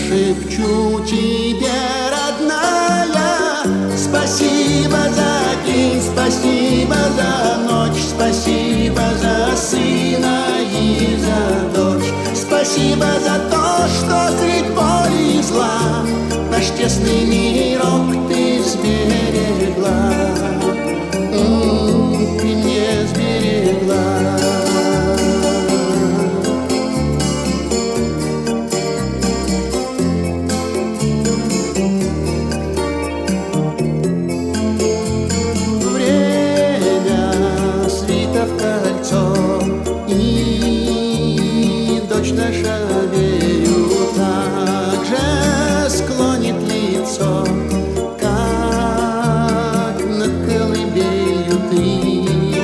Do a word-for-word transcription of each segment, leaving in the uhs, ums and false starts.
шепчу тебе, родная, спасибо за день, спасибо за ночь, спасибо за сына и за дочь. Спасибо за то, что средь боли и зла наш тесный мирок ты сберегла. М-м, ты мне сберегла. Наша верю также склонит лицо, как над колыбелью ты,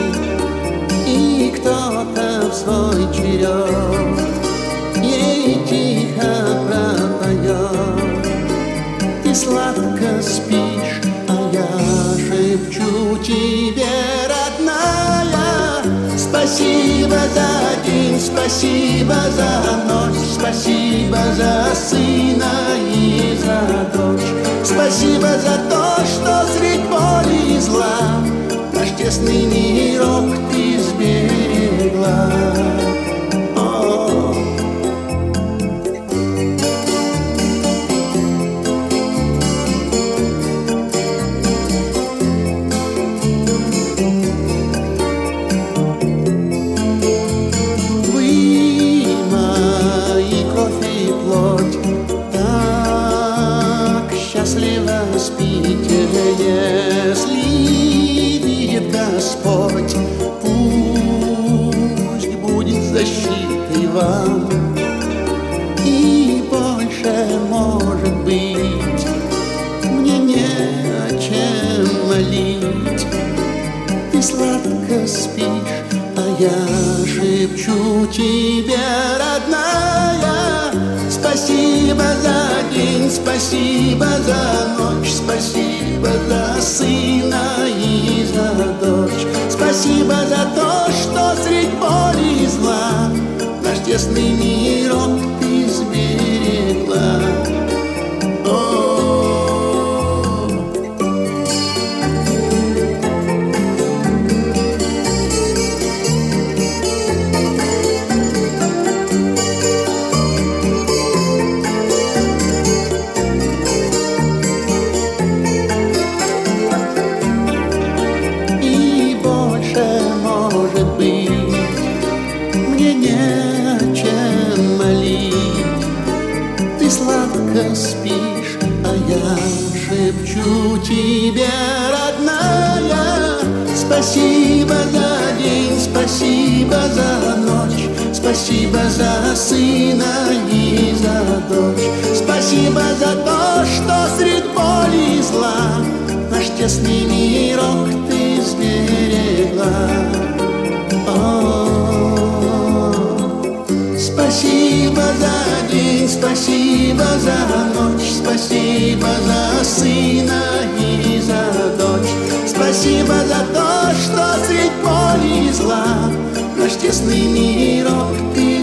и кто-то в свой черед ей тихо пропоет. Ты сладко спишь, а я шепчу тебе, родная, спасибо за день, спасибо за ночь, спасибо за сына и за дочь. Спасибо за то, что средь боли и зла наш тесный мирок ты сберегла. Счастливо спите, если видит Господь, пусть будет защитой вам. И больше, может быть, мне не о чем молить. Ты сладко спишь, а я шепчу тебе, родная, спасибо за день, спасибо за ночь, спасибо за сына и за дочь. Спасибо за то, что средь боли и зла наш тесный мирок ты сберегла. Ты сладко спишь, а я шепчу тебе, родная, спасибо за день, спасибо за ночь, спасибо за сына и за дочь. Спасибо за то, что средь боли и зла наш тесный мирок ты сберегла. Спасибо за день, спасибо за ночь, спасибо за сына и за дочь. Спасибо за то, что средь боли и зла наш тесный мирок ты